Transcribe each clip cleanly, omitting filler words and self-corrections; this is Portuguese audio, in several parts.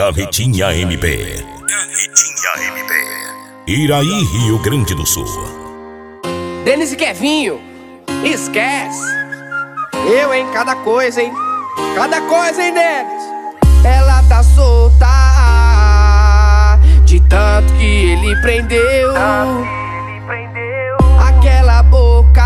Carretinha MP. Iraí, Rio Grande do Sul. Denis e Kevinho, esquece. Eu, hein, cada coisa, hein. Cada coisa, hein, Denis. Ela tá solta de tanto que ele prendeu. Aquela boca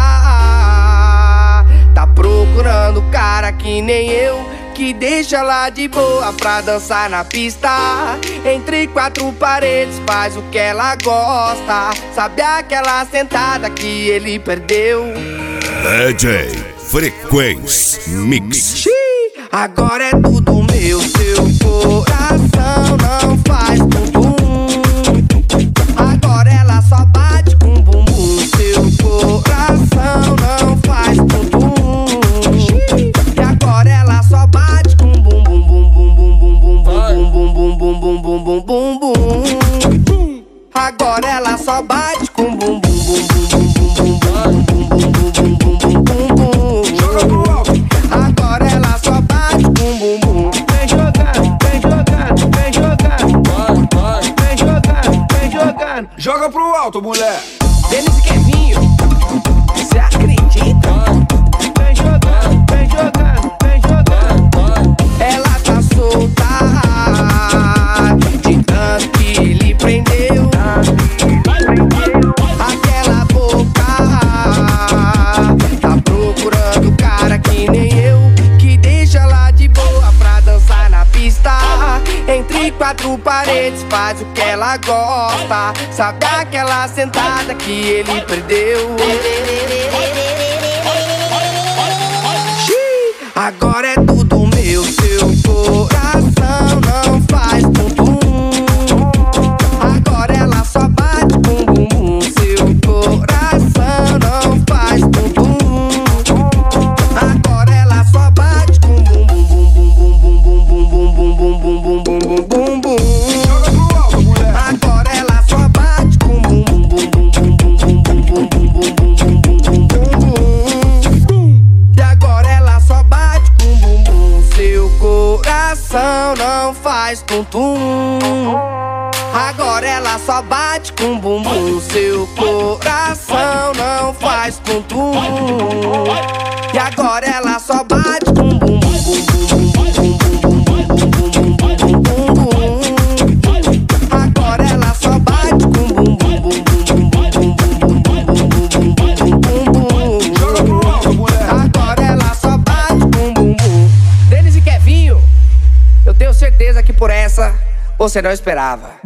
tá procurando cara que nem eu, que deixa lá de boa pra dançar na pista. Entre quatro paredes faz o que ela gosta. Sabe aquela sentada que ele perdeu? DJ Frequência Mix. Agora é tudo meu, seu coração não faz bumbum. Agora ela só bate com bumbum. Seu coração não faz bumbum. E agora ela só bate com bumbum, bum bum bum bum bum bum bum bum bum bum bum bum. Agora ela só bate com bumbum bum bum bum bum bum bum bum bum bum bum. Joga pro alto. Agora ela só bate com bumbum. Vem jogando, vem jogando, vem jogando. Vem jogando, vem jogando. Joga pro alto, mulher. Denis e Kevinho, cê acredita? Vem jogando, vem jogando, vem jogando. Ela tá solta de tanto que ele prendeu. Aquela boca tá procurando cara que nem eu, que deixa lá de boa pra dançar na pista. Entre quatro paredes faz o que ela gosta. Sabe aquela sentada que ele perdeu? Agora é tudo meu, seu coração não faz bumbum. Agora ela só bate com bumbum. Seu coração não faz bumbum. Agora ela só bate com bumbum, bum bum bum bum bum bum bum bum bum bum bum bum. Joga pro alto, mulher. Agora ela só bate com bumbum bum bum bum bum bum bum bum bum bum bum bum. E agora ela só bate com bumbum. Seu coração não faz tum-tum. Agora ela só bate com bumbum. Seu coração não faz tum-tum. E agora ela só bate com bumbum, bum bum bum bum bum bum bum bum. Agora ela só bate com bumbum, bum bum bum bum bum bum bum. Joga pro alto, mulher. Agora ela só bate com bumbum. Denis e Kevinho, eu tenho certeza que por essa você não esperava.